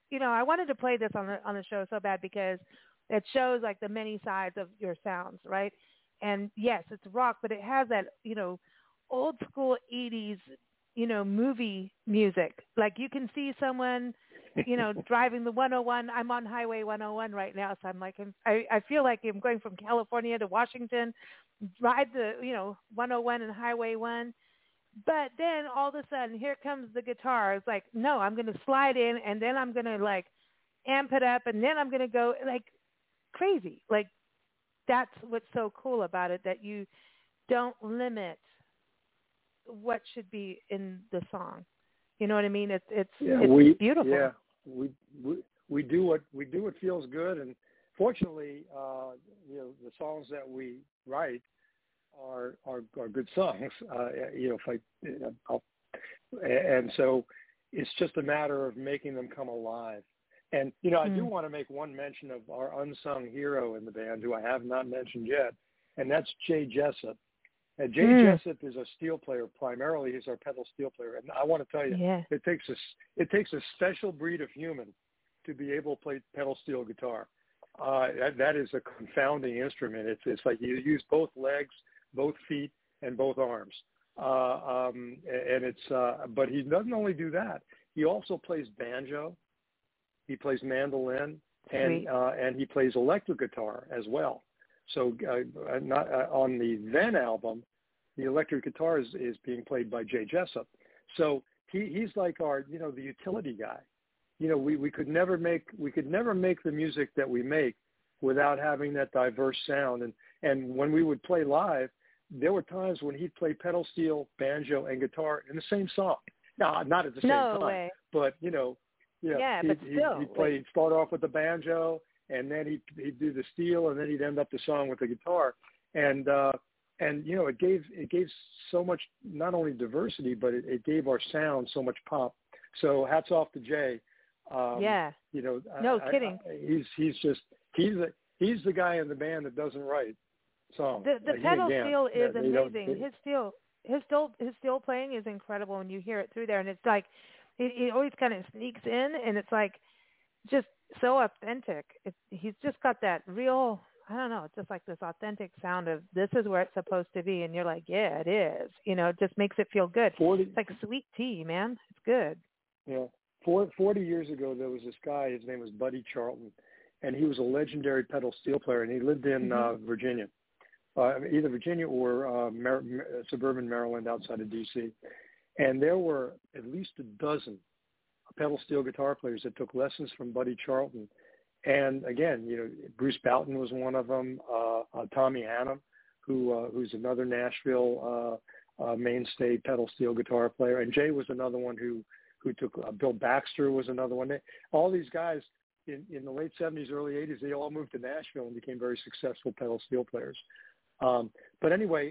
I wanted to play this on the show so bad because it shows like the many sides of your sounds, right? And yes, it's rock, but it has that, old school 80s, movie music. Like, you can see someone driving the 101. I'm on Highway 101 right now, so I'm like, I feel like I'm going from California to Washington, ride the 101 and Highway 1. But then all of a sudden, here comes the guitar. It's like, no, I'm going to slide in, and then I'm going to like amp it up, and then I'm going to go like crazy. Like that's what's so cool about it, that you don't limit what should be in the song. You know what I mean? It's beautiful. Yeah, we do what feels good, and fortunately, the songs that we write are good songs. And so it's just a matter of making them come alive. And I do want to make one mention of our unsung hero in the band, who I have not mentioned yet, and that's Jay Jessup. And Jay Jessup is a steel player primarily. He's our pedal steel player, and I want to tell you, it takes a special breed of human to be able to play pedal steel guitar. That is a confounding instrument. It's like you use both legs, both feet, and both arms. But he doesn't only do that. He also plays banjo. He plays mandolin, and he plays electric guitar as well. So on the Then album, the electric guitar is being played by Jay Jessup. So he's like our, the utility guy. We could never make the music that we make without having that diverse sound. And when we would play live, there were times when he'd play pedal steel, banjo, and guitar in the same song. No, not at the same time, but but still, he'd start off with the banjo, and then he'd do the steel, and then he'd end up the song with the guitar, and it gave so much, not only diversity, but it gave our sound so much pop. So hats off to Jay. No kidding. He's the guy in the band that doesn't write songs. The pedal steel is amazing. His steel playing is incredible when you hear it through there, and it's like it always kind of sneaks in, and it's like just so authentic. He's just got that real, I don't know, just like this authentic sound of this is where it's supposed to be, and you're like, yeah, it is. It just makes it feel good. It's like sweet tea, man. It's good. Yeah. 40 years ago, there was this guy. His name was Buddy Charlton, and he was a legendary pedal steel player, and he lived in Virginia, either Virginia or suburban Maryland outside of D.C. And there were at least a dozen pedal steel guitar players that took lessons from Buddy Charlton. And again, Bruce Boughton was one of them. Tommy Hannum, who's another Nashville mainstay pedal steel guitar player, and Jay was another one who took. Bill Baxter was another one. All these guys in the late 70s, early 80s, they all moved to Nashville and became very successful pedal steel players. But anyway,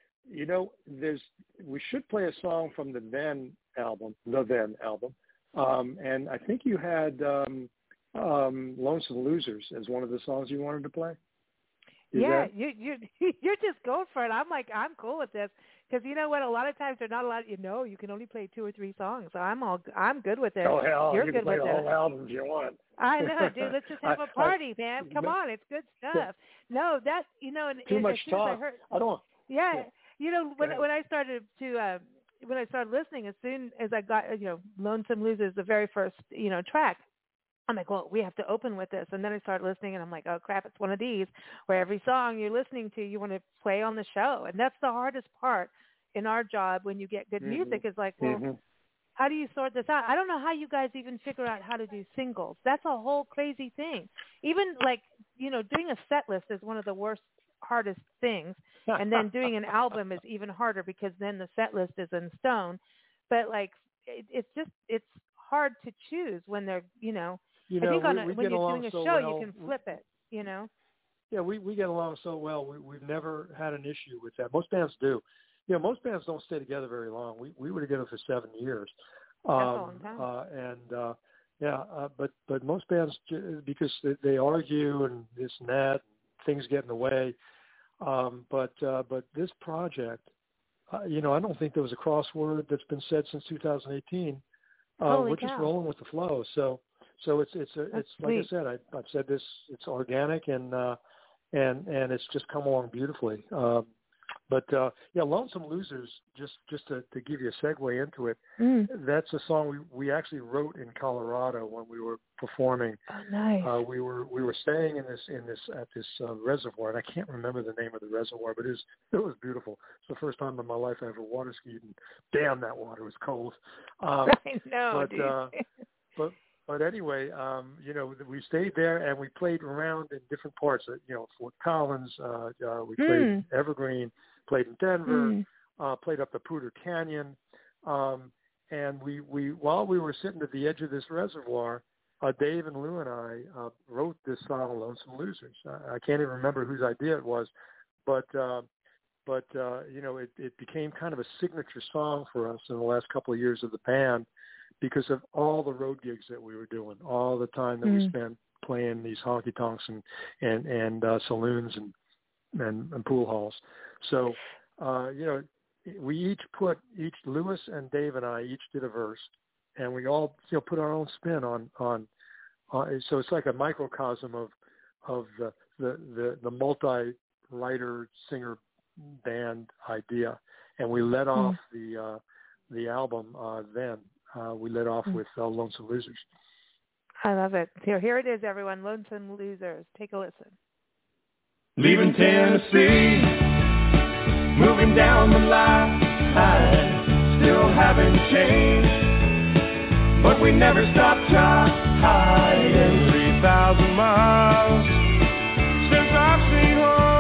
we should play a song from the Then album, and I think you had Lonesome Losers as one of the songs you wanted to play. You're just going for it. I'm like, I'm cool with this, because you know what? A lot of times they're not allowed. You can only play 2 or 3 songs. So I'm good with it. Oh hell, you're you good can play with the it. whole album if you want. I know, dude. Let's just have a party, man. Come on, it's good stuff. No, that's and too much talk. I don't. Yeah, when I started listening, as soon as I got Lonesome Losers, the very first track, I'm like, well, we have to open with this. And then I started listening, and I'm like, oh, crap, it's one of these where every song you're listening to, you want to play on the show. And that's the hardest part in our job when you get good music is like, well, how do you sort this out? I don't know how you guys even figure out how to do singles. That's a whole crazy thing. Even like, doing a set list is one of the hardest things. And then doing an album is even harder, because then the set list is in stone. But like, it's hard to choose when they're, I think when you're doing a show, you can flip it, Yeah, we get along so well. We've never had an issue with that. Most bands do. Most bands don't stay together very long. We were together for 7 years. That's a long time. But most bands, because they argue and this and that, things get in the way. But this project, I don't think there was a crossword that's been said since 2018. We're just rolling with the flow. So it's like I said, I've said this, it's organic and it's just come along beautifully. But Lonesome Losers, just to give you a segue into it, that's a song we actually wrote in Colorado when we were performing. Oh, nice. We were staying at this reservoir, and I can't remember the name of the reservoir, but it was beautiful. It's the first time in my life I ever water skied, and damn, that water was cold. I know, But anyway, we stayed there and we played around in different parts. Fort Collins, we played Evergreen, played in Denver, played up the Poudre Canyon, and we while we were sitting at the edge of this reservoir, Dave and Lou and I wrote this song, "Lonesome Losers." I can't even remember whose idea it was, but it became kind of a signature song for us in the last couple of years of the band, because of all the road gigs that we were doing, all the time that we spent playing these honky tonks and saloons and pool halls. So, we Lewis and Dave and I each did a verse, and we all put our own spin on. So it's like a microcosm of the multi-writer singer band idea, and we led off the album then. We led off with Lonesome Losers. I love it. Here it is, everyone. Lonesome Losers. Take a listen. Leaving Tennessee, moving down the line, still haven't changed, but we never stopped trying. 3,000 miles since I've seen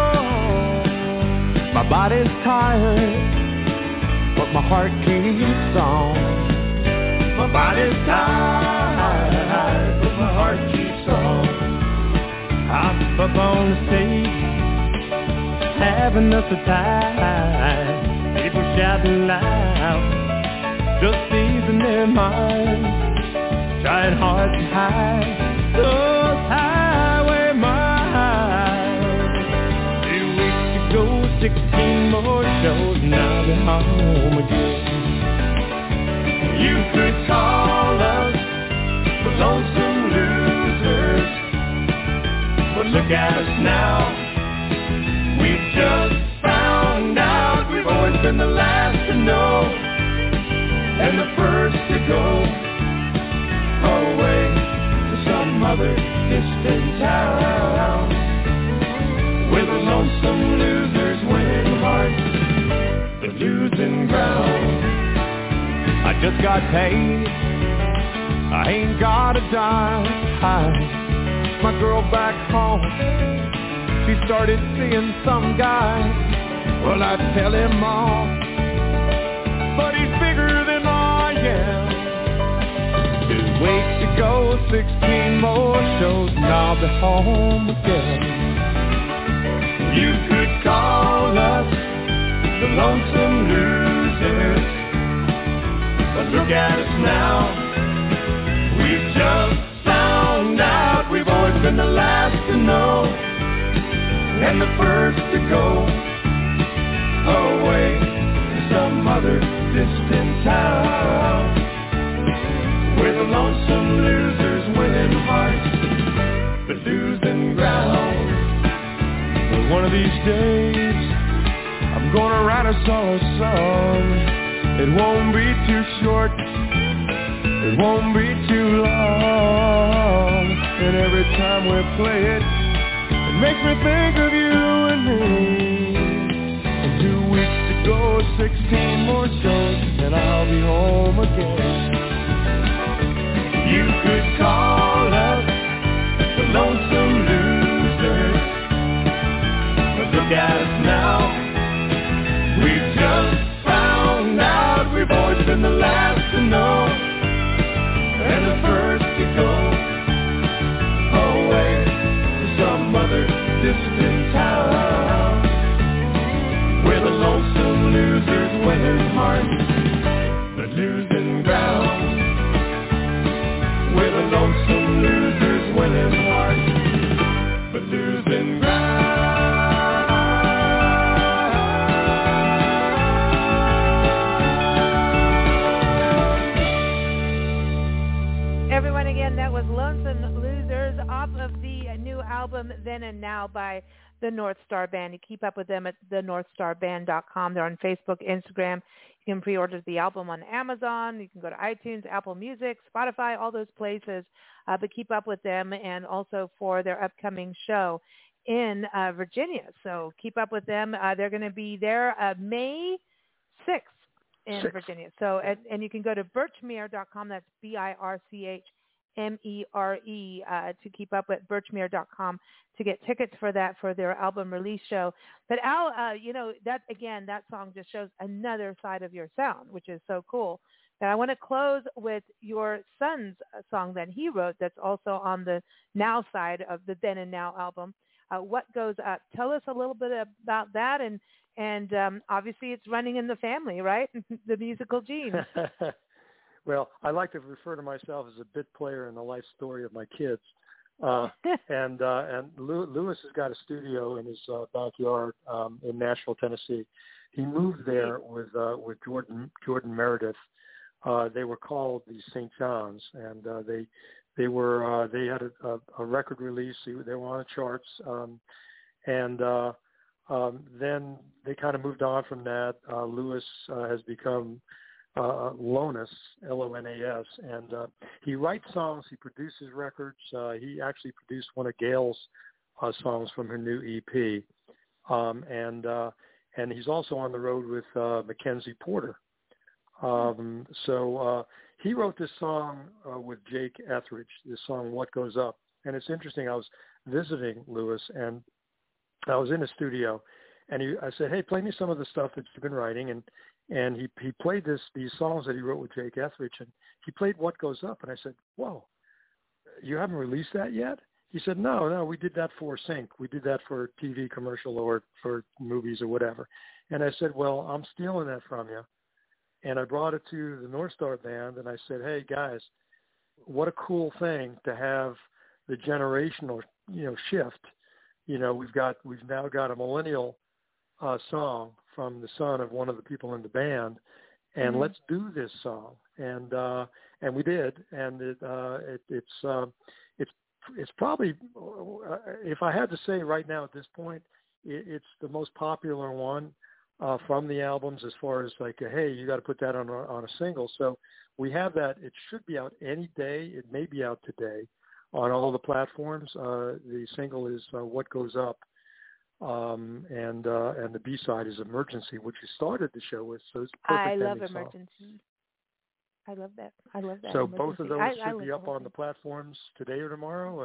home. My body's tired, but my heart keeps on. My body's tired, but my heart keeps on. I'm up on the stage, having us a time. People shouting loud, just easing their minds, trying hard to hide those highway miles. 2 weeks ago, 16 more shows, now they're home again. You could call us the Lonesome Losers, but look at us now. We've just found out we've always been the last to know and the first to go away to some other distant town, where the lonesome losers win hearts, the losing ground. I just got paid, I ain't got a dime. My girl back home, she started seeing some guy. Well, I tell him off, but he's bigger than I am. 2 weeks to go, 16 more shows, and I'll be home again. You could call us the Lonesome Losers, but look at us now. We've just found out we've always been the last to know and the first to go away to some other distant town, where the lonesome losers winning hearts, the losing ground. But one of these days, I'm gonna write us all a song. It won't be too short, it won't be too long, and every time we play it, it makes me think of you and me. And 2 weeks to go, 16 more shows, and I'll be home again. You could call us the Lonesome Losers, but look at us now. We've just found out we've always been the last to know and the first to go away to some other distant town, where the lonesome losers winning hearts, the losing ground. Then and Now by the North Star Band. You keep up with them at thenorthstarband.com. They're on Facebook, Instagram. You can pre-order the album on Amazon. You can go to iTunes, Apple Music, Spotify, all those places. But keep up with them, and also for their upcoming show in Virginia. So keep up with them. They're going to be there May 6th in Virginia. So and you can go to birchmere.com. That's BIRCHMERE to keep up with birchmere.com to get tickets for that, for their album release show. But Al, that song just shows another side of your sound, which is so cool. And I want to close with your son's song that he wrote that's also on the Now side of the Then and Now album, What Goes Up. Tell us a little bit about that, and obviously it's running in the family, right? The musical genes. Well, I like to refer to myself as a bit player in the life story of my kids. And Lewis has got a studio in his backyard in Nashville, Tennessee. He moved there with Jordan Meredith. They were called the St. John's, and they had a record release. They were on the charts, and then they kind of moved on from that. Lewis has become Lonas, Lonas, and he writes songs. He produces records. He actually produced one of Gail's songs from her new EP, and he's also on the road with Mackenzie Porter. So he wrote this song with Jake Etheridge, this song "What Goes Up," and it's interesting. I was visiting Lewis, and I was in the studio, and I said, "Hey, play me some of the stuff that you've been writing," and he played these songs that he wrote with Jake Etheridge, and he played "What Goes Up," and I said, "Whoa, you haven't released that yet?" He said, No, we did that for sync. We did that for a TV commercial or for movies or whatever. And I said, well, I'm stealing that from you. And I brought it to the North Star Band, and I said, hey, guys, what a cool thing to have the generational, shift. We've now got a millennial song from the son of one of the people in the band, and let's do this song. And we did, and it's probably, if I had to say right now at this point, it's the most popular one from the albums as far as like, hey, you got to put that on a single. So we have that. It should be out any day. It may be out today on all the platforms. The single is What Goes Up, and the B-side is Emergency, which you started the show with. So it's perfect. I love Emergency. Song. I love that. So both of those should be up on the platforms today or tomorrow.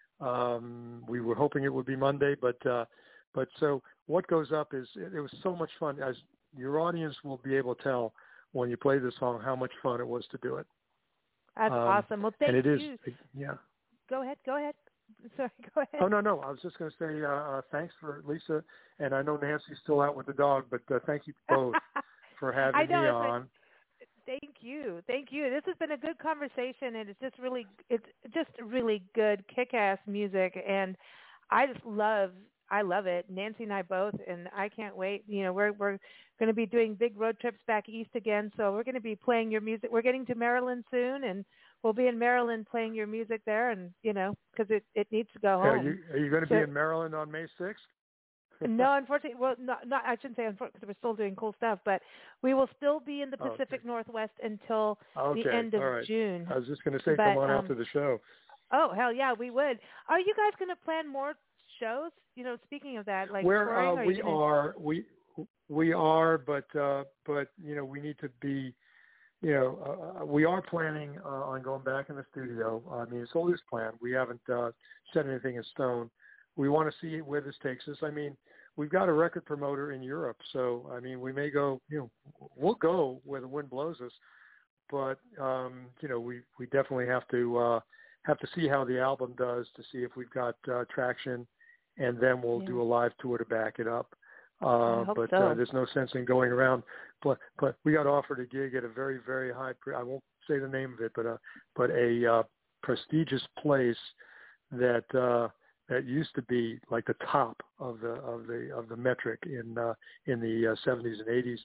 We were hoping it would be Monday, but so What Goes Up it was so much fun. As your audience will be able to tell when you play this song how much fun it was to do it. That's awesome. Well, thank you. Yeah. Go ahead. Sorry, go ahead. Oh, no. I was just going to say thanks for Lisa, and I know Nancy's still out with the dog, but thank you both for having me on. Thank you. This has been a good conversation, and it's just really good, kick-ass music, and I love it. Nancy and I both, and I can't wait. We're going to be doing big road trips back east again, so we're going to be playing your music. We're getting to Maryland soon, and we'll be in Maryland playing your music there, and because it needs to go home. Are you going to be in Maryland on May 6th? No, unfortunately, well, not. I shouldn't say unfortunately, because we're still doing cool stuff, but we will still be in the Pacific Northwest until the end of June. I was just going to say, come on after the show. Oh, hell yeah, we would. Are you guys going to plan more shows? Speaking of that, like touring, we are, but we need to be. We are planning on going back in the studio. I mean, it's all this plan. We haven't set anything in stone. We want to see where this takes us. I mean, we've got a record promoter in Europe, so I mean, we may go. We'll go where the wind blows us, but we definitely have to see how the album does to see if we've got traction, and then we'll do a live tour to back it up. But there's no sense in going around. But we got offered a gig at a very, very high. I won't say the name of it, but a prestigious place that used to be like the top of the metric in the 70s and 80s,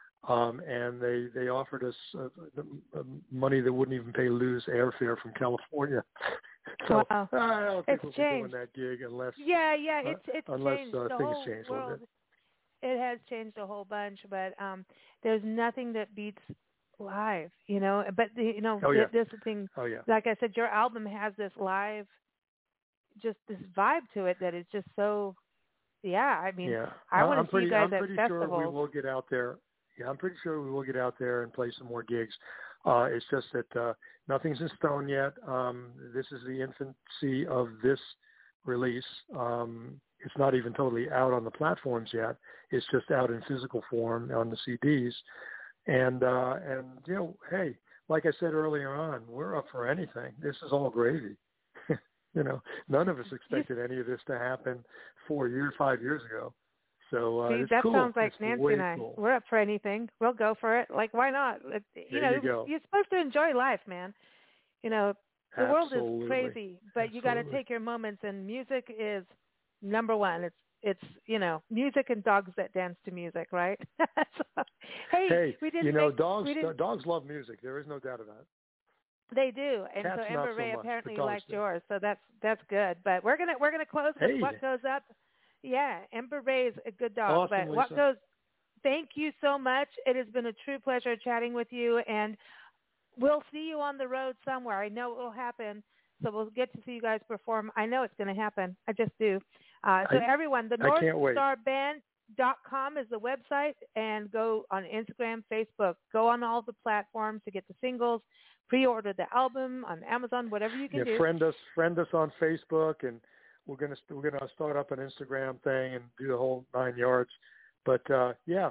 and they offered us money that wouldn't even pay Lou's airfare from California, So wow. I don't think It's we'll changed. be doing that gig unless it's unless changed. The things whole change a world, little bit. it has changed a whole bunch, but there's nothing that beats live, you know. But Oh, yeah. this thing, Oh yeah. like I said, your album has this live, just this vibe to it that is just so. Yeah, I mean, Yeah. I want to see you guys I'm at pretty festivals. sure we will get out there. Yeah, I'm pretty sure we will get out there and play some more gigs. It's just that nothing's in stone yet. This is the infancy of this release. It's not even totally out on the platforms yet. It's just out in physical form on the CDs. And you know, hey, like I said earlier on, we're up for anything. This is all gravy. You know, none of us expected any of this to happen 5 years ago. So See, it's that cool. sounds like it's Nancy way and I. Cool. We're up for anything. We'll go for it. Like, why not? You go. You're supposed to enjoy life, man. You know, the world Absolutely. is crazy, but you got to take your moments. And music is number one. It's music and dogs that dance to music, right? So, hey, we didn't. Dogs love music. There is no doubt about it. They do, and Cats, so Ember not so Ray much, apparently but dogs liked do. yours, so that's good. But we're gonna close with What Goes Up. Yeah, Ember Ray is a good dog, Awesome, but What Lisa. Goes. Thank you so much. It has been a true pleasure chatting with you, and we'll see you on the road somewhere. I know it will happen, so we'll get to see you guys perform. I know it's going to happen. I just do. Everyone, the NorthStarBand.com is the website, and go on Instagram, Facebook. Go on all the platforms to get the singles. Pre-order the album on Amazon, whatever you can do. Friend us on Facebook, and we're gonna start up an Instagram thing and do the whole 9 yards. But your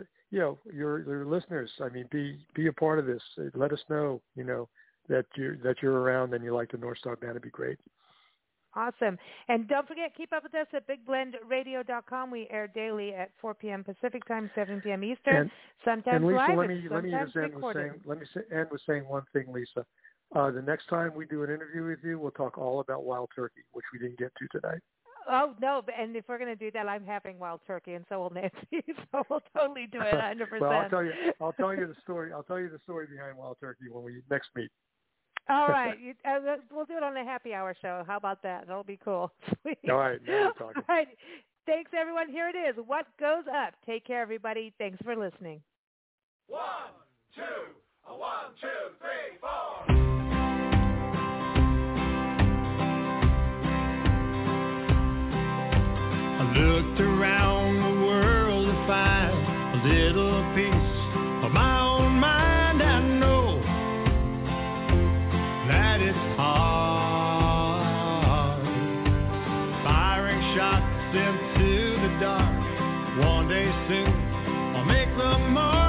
listeners, I mean, be a part of this. Let us know, that you're around and you like the North Star Band. It'd be great. Awesome. And don't forget, keep up with us at BigBlendRadio.com. We air daily at 4 p.m. Pacific time, 7 p.m. Eastern. Sometimes and Lisa, live, let me sometimes end with saying one thing, Lisa. The next time we do an interview with you, we'll talk all about Wild Turkey, which we didn't get to tonight. Oh, no, and if we're going to do that, I'm having Wild Turkey, and so will Nancy, so we'll totally do it 100%. Well, I'll tell you the story. I'll tell you the story behind Wild Turkey when we next meet. All right. We'll do it on the happy hour show. How about that? That'll be cool. Sweet. All right. Now we're talking. All right. Thanks, everyone. Here it is. What Goes Up. Take care, everybody. Thanks for listening. 1, 2, 1, 2, 3, 4. I looked around the world to find a little piece of my own mind. I know that it's hard, firing shots into the dark. One day soon I'll make the mark.